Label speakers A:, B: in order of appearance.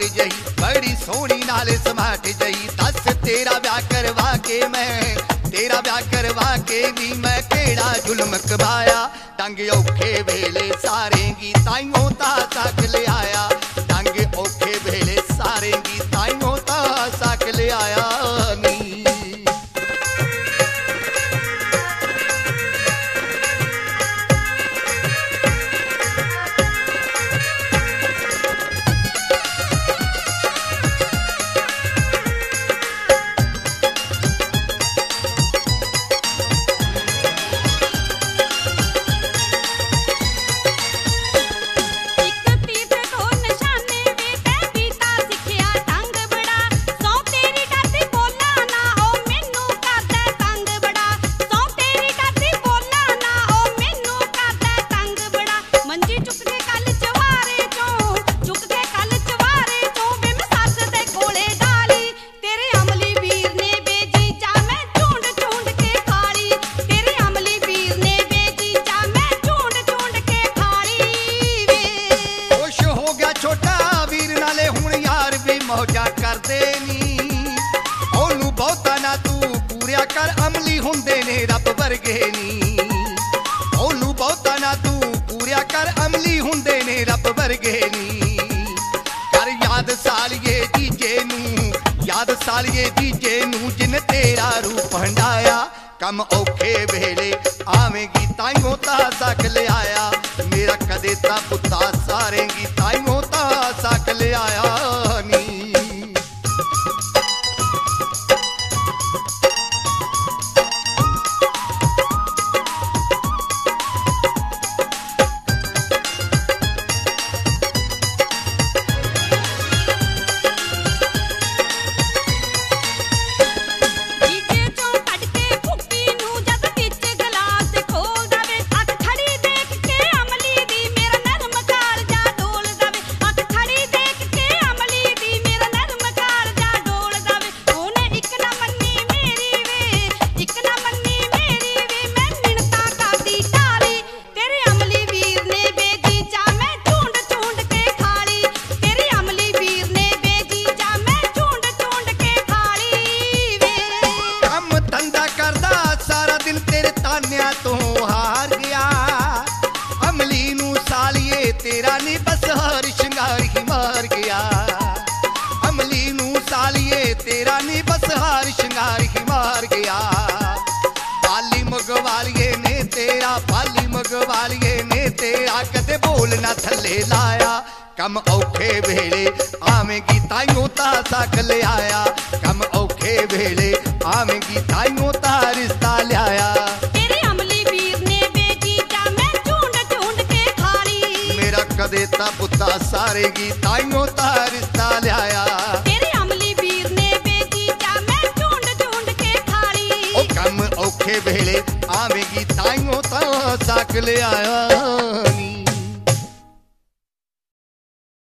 A: जही, बड़ी सोहनी नाले समाट जही। दस तेरा ब्याह करवा के भी मैं केड़ा जुल्म कबाया। टंग औखे वेले सारेंगी ताइयों ता सक ले आया। टंग औखे वेले सारेंगी ताइयों ता सक ले आया नी। मौजा करदे नी ओनू बहुता ना तू पूरिया कर, अमली हुंदे ने रब वर्गे नी। ओनू बहुता ना तू पूरिया कर, अमली हुंदे ने रब वर्गे नी। कर याद सालिए जीजे नू जिन तेरा रूप हंडाया। कम औखे वेले आवेंगी ताइयों ता सक ले आया। मेरा कदे ता पुत्ता सारेंगी ताइयों ता सक ले आया नी। तो हार गया अमली नू सालिए तेरा नी बस हर श्रृंगार ही मार गया। अमली नू सालिए तेरा नी बस हर श्रृंगार ही मार गया। पाली मगवालिए ने तेरा कदे बोल ना थले लाया। कम औखे वेले आवेंगी ताइयों ता सक ले आया। कम औखे वेले आवेंगी ताइयों ता रिश्ता लिया। कदे ता पुत्ता सारेगी ताइयों ता रिश्ता लिया।
B: तेरे अमली वीर ने बेटी जा मैं ढूंढ के थाली।
A: ओ कम औखे वेले आवेगी ताइयों ता सक ले आया।